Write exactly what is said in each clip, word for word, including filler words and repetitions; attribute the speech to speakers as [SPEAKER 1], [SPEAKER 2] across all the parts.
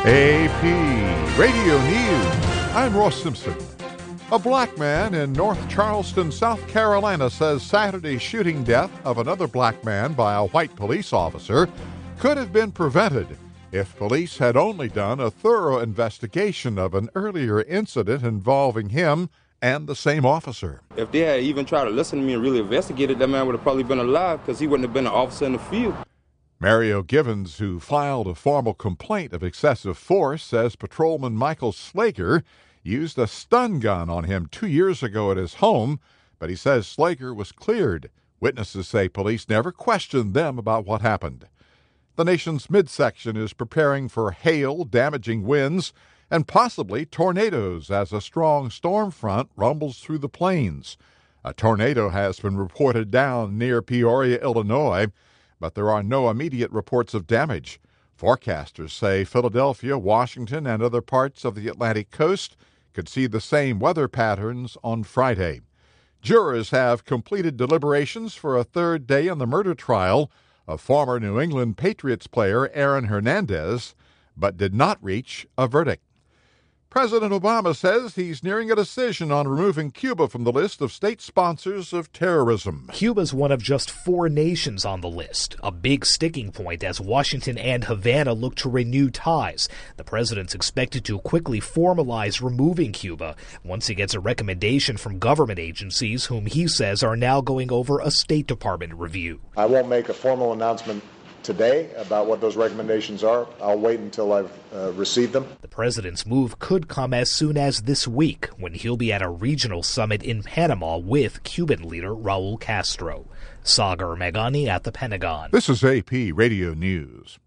[SPEAKER 1] A P Radio News. I'm Ross Simpson. A black man in North Charleston, South Carolina says Saturday's shooting death of another black man by a white police officer could have been prevented if police had only done a thorough investigation of an earlier incident involving him and the same officer.
[SPEAKER 2] If they had even tried to listen to me and really investigated, that man would have probably been alive because he wouldn't have been an officer in the field.
[SPEAKER 1] Mario Givens, who filed a formal complaint of excessive force, says Patrolman Michael Slager used a stun gun on him two years ago at his home, but he says Slager was cleared. Witnesses say police never questioned them about what happened. The nation's midsection is preparing for hail, damaging winds, and possibly tornadoes as a strong storm front rumbles through the plains. A tornado has been reported down near Peoria, Illinois, but there are no immediate reports of damage. Forecasters say Philadelphia, Washington, and other parts of the Atlantic coast could see the same weather patterns on Friday. Jurors have completed deliberations for a third day in the murder trial of former New England Patriots player Aaron Hernandez, but did not reach a verdict. President Obama says he's nearing a decision on removing Cuba from the list of state sponsors of terrorism.
[SPEAKER 3] Cuba's one of just four nations on the list, a big sticking point as Washington and Havana look to renew ties. The president's expected to quickly formalize removing Cuba once he gets a recommendation from government agencies, whom he says are now going over a State Department review.
[SPEAKER 4] I won't make a formal announcement today about what those recommendations are. I'll wait until I've uh, received them.
[SPEAKER 3] The president's move could come as soon as this week, when he'll be at a regional summit in Panama with Cuban leader Raul Castro. Sagar Meghani at the Pentagon.
[SPEAKER 1] This is A P Radio News.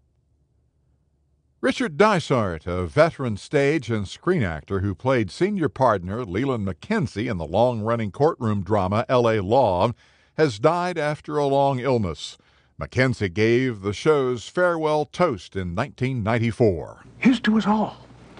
[SPEAKER 1] Richard Dysart, a veteran stage and screen actor who played senior partner Leland McKenzie in the long-running courtroom drama L A Law, has died after a long illness. McKenzie gave the show's farewell toast in nineteen ninety-four.
[SPEAKER 5] Here's to us all.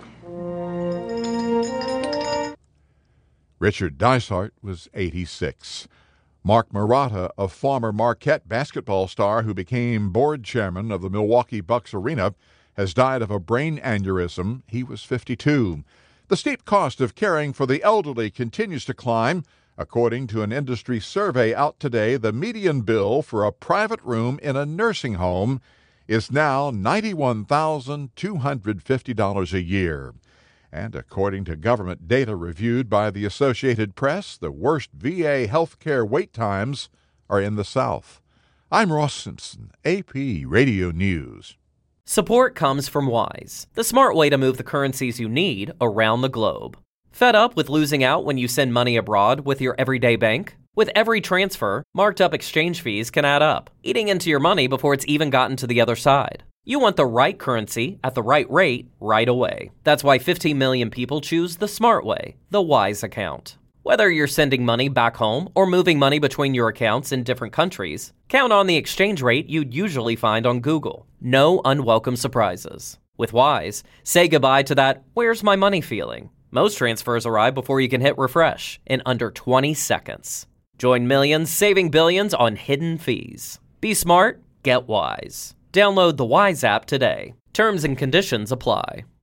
[SPEAKER 1] Richard Dysart was eighty-six. Mark Murata, a former Marquette basketball star who became board chairman of the Milwaukee Bucks Arena, has died of a brain aneurysm. He was fifty-two. The steep cost of caring for the elderly continues to climb. According to an industry survey out today, the median bill for a private room in a nursing home is now ninety-one thousand two hundred fifty dollars a year. And according to government data reviewed by the Associated Press, the worst V A health care wait times are in the South. I'm Ross Simpson, A P Radio News.
[SPEAKER 6] Support comes from Wise, the smart way to move the currencies you need around the globe. Fed up with losing out when you send money abroad with your everyday bank? With every transfer, marked up exchange fees can add up, eating into your money before it's even gotten to the other side. You want the right currency at the right rate right away. That's why fifteen million people choose the smart way, the Wise account. Whether you're sending money back home or moving money between your accounts in different countries, count on the exchange rate you'd usually find on Google. No unwelcome surprises. With Wise, say goodbye to that "where's my money" feeling. Most transfers arrive before you can hit refresh in under twenty seconds. Join millions saving billions on hidden fees. Be smart, get Wise. Download the Wise app today. Terms and conditions apply.